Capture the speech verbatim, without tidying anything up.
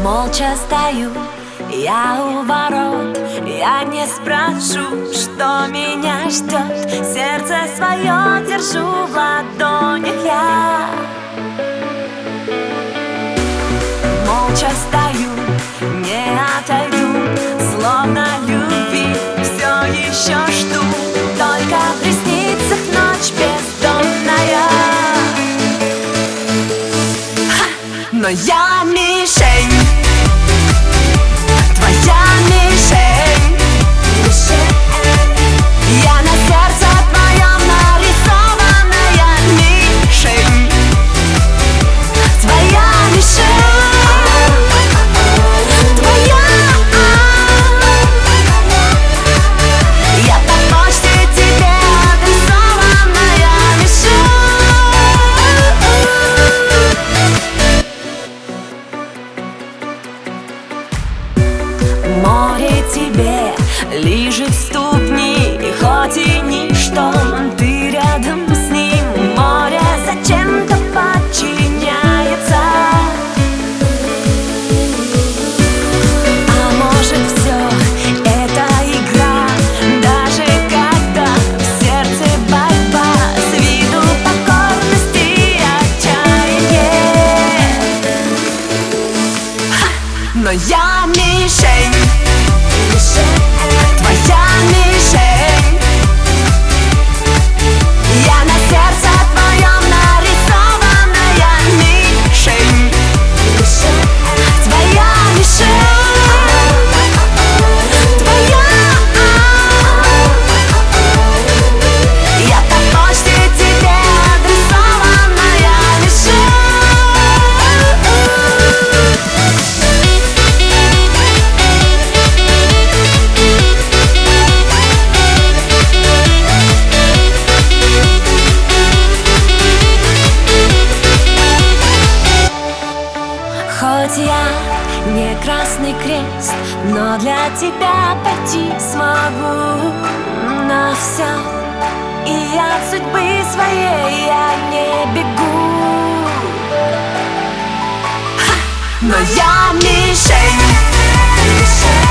Молча стою я у ворот, я не спрошу, что меня ждет. Сердце свое держу в ладонях я. Молча стою, не отойду, словно любви все еще жду. Только в ресницах ночь бездонная. Ха! Но я мишень, твоя мишень, я на сердце твоем нарисованная мишень. Твоя мишень, твоя. Я по почте тебе адресованная мишень. Море тебе лижет ступни, хоть и ничто, ты рядом с ним. Море зачем-то подчиняется. А может, все это игра, даже когда в сердце борьба, с виду покорность и отчаяние. Ха! Но я мишень, твоя мишень, я на сердце твоем нарисованная мишень. Твоя мишень, твоя. Я по почте тебе адресованная мишень. Хоть я не Красный Крест, но для тебя пойти смогу на все. И от судьбы своей я не бегу. Ха! Но я мишень.